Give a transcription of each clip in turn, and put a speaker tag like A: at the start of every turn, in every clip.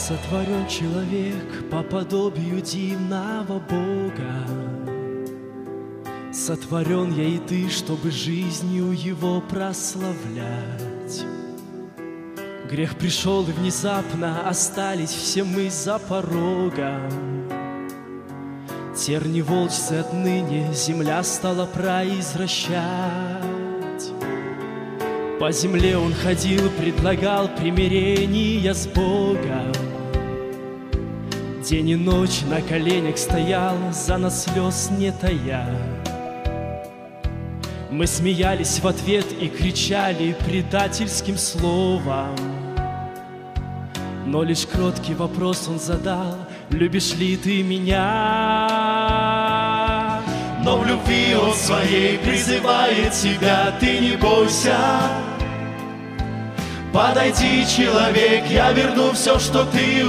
A: Сотворен человек по подобию дивного Бога. Сотворен я и ты, чтобы жизнью его прославлять. Грех пришел и внезапно остались все мы за порогом. Терни волчцы отныне земля стала произвращать. По земле он ходил, предлагал примирение с Богом. День и ночь на коленях стоял, за нас слез не тая. Мы смеялись в ответ и кричали предательским словом. Но лишь кроткий вопрос он задал: любишь ли ты меня? Но в любви он своей призывает тебя: ты не бойся. Подойди, человек, я верну все, что ты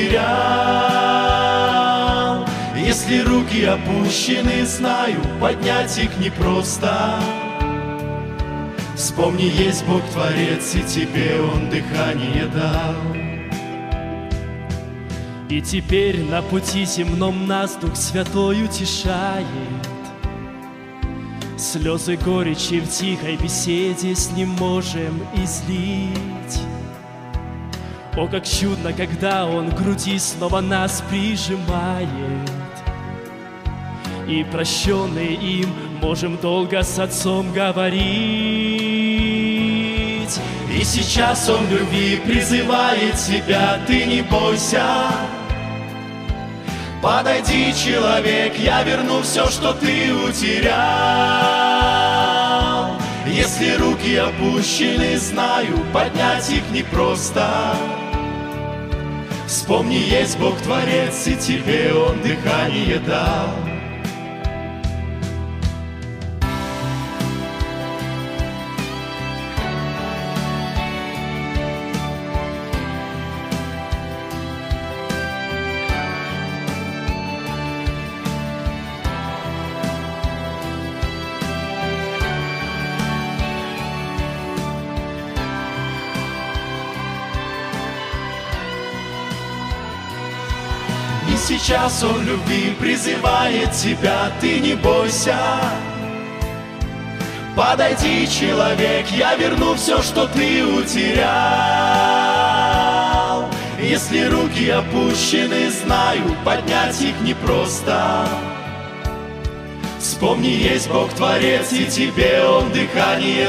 A: утерял. Если руки опущены, знаю, поднять их непросто. Вспомни, есть Бог Творец, и тебе Он дыхание дал. И теперь на пути земном нас Дух Святой утешает. Слезы горечи в тихой беседе с Ним можем излить. О, как чудно, когда Он к груди снова нас прижимает. И прощенные им можем долго с Отцом говорить. И сейчас Он в любви призывает тебя: ты не бойся. Подойди, человек, я верну все, что ты утерял. Если руки опущены, знаю, поднять их непросто. Вспомни, есть Бог Творец, и тебе Он дыхание дал. И сейчас Он в любви призывает тебя: ты не бойся. Подойди, человек, я верну все, что ты утерял. Если руки опущены, знаю, поднять их непросто. Вспомни, есть Бог Творец, и тебе Он дыхание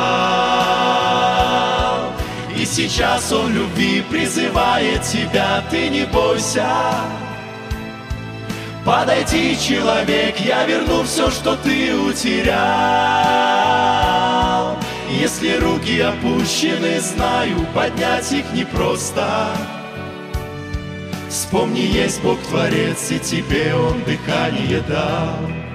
A: дал. И сейчас Он в любви призывает тебя: ты не бойся. Подойди, человек, я верну все, что ты утерял. Если руки опущены, знаю, поднять их непросто. Вспомни, есть Бог Творец, и тебе Он дыхание дал.